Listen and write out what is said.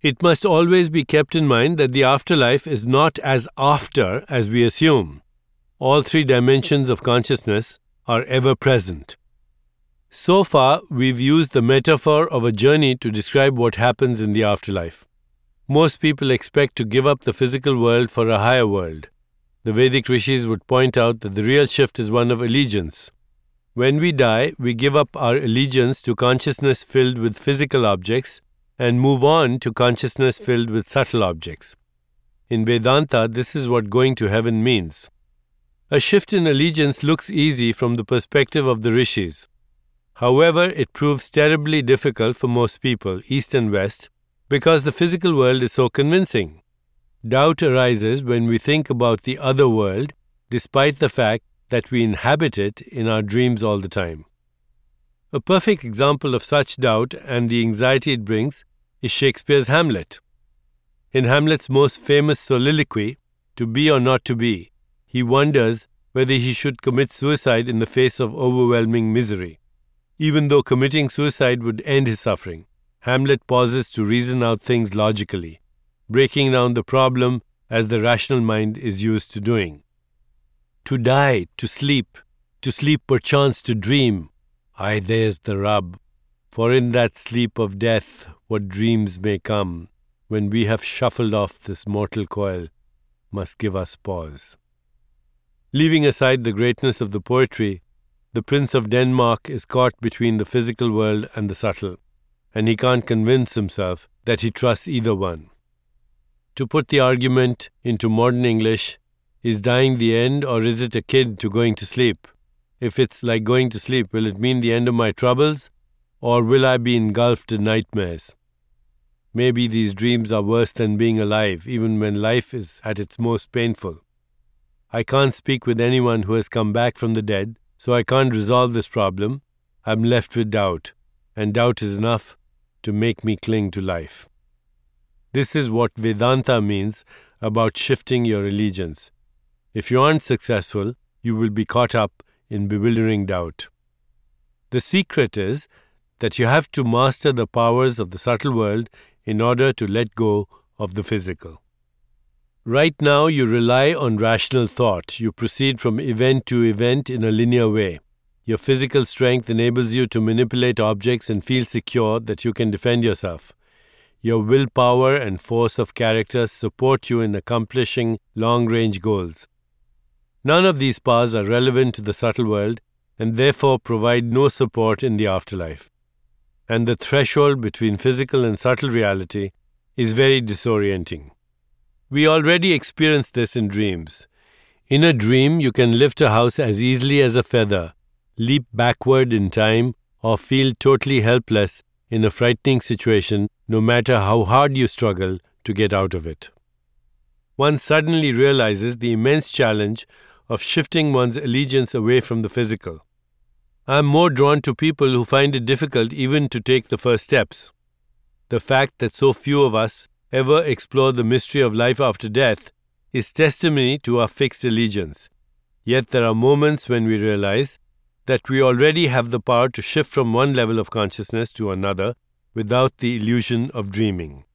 It must always be kept in mind that the afterlife is not as after as we assume. All three dimensions of consciousness are ever present. So far, we've used the metaphor of a journey to describe what happens in the afterlife. Most people expect to give up the physical world for a higher world. The Vedic rishis would point out that the real shift is one of allegiance. When we die, we give up our allegiance to consciousness filled with physical objects and move on to consciousness filled with subtle objects. In Vedanta, this is what going to heaven means. A shift in allegiance looks easy from the perspective of the rishis. However, it proves terribly difficult for most people, East and West, because the physical world is so convincing. Doubt arises when we think about the other world, despite the fact that we inhabit it in our dreams all the time. A perfect example of such doubt and the anxiety it brings is Shakespeare's Hamlet. In Hamlet's most famous soliloquy, "To be or not to be," he wonders whether he should commit suicide in the face of overwhelming misery. Even though committing suicide would end his suffering, Hamlet pauses to reason out things logically, breaking down the problem as the rational mind is used to doing. To die, to sleep perchance to dream. Aye, there's the rub. For in that sleep of death, what dreams may come, when we have shuffled off this mortal coil, must give us pause. Leaving aside the greatness of the poetry, the Prince of Denmark is caught between the physical world and the subtle, and he can't convince himself that he trusts either one. To put the argument into modern English, is dying the end or is it akin to going to sleep? If it's like going to sleep, will it mean the end of my troubles? Or will I be engulfed in nightmares? Maybe these dreams are worse than being alive, even when life is at its most painful. I can't speak with anyone who has come back from the dead, so I can't resolve this problem. I'm left with doubt, and doubt is enough to make me cling to life. This is what Vedanta means about shifting your allegiance. If you aren't successful, you will be caught up in bewildering doubt. The secret is that you have to master the powers of the subtle world in order to let go of the physical. Right now, you rely on rational thought. You proceed from event to event in a linear way. Your physical strength enables you to manipulate objects and feel secure that you can defend yourself. Your willpower and force of character support you in accomplishing long-range goals. None of these powers are relevant to the subtle world and therefore provide no support in the afterlife. And the threshold between physical and subtle reality is very disorienting. We already experience this in dreams. In a dream, you can lift a house as easily as a feather, leap backward in time, or feel totally helpless in a frightening situation, no matter how hard you struggle to get out of it. One suddenly realizes the immense challenge of shifting one's allegiance away from the physical. I am more drawn to people who find it difficult even to take the first steps. The fact that so few of us ever explore the mystery of life after death is testimony to our fixed allegiance. Yet there are moments when we realize that we already have the power to shift from one level of consciousness to another without the illusion of dreaming.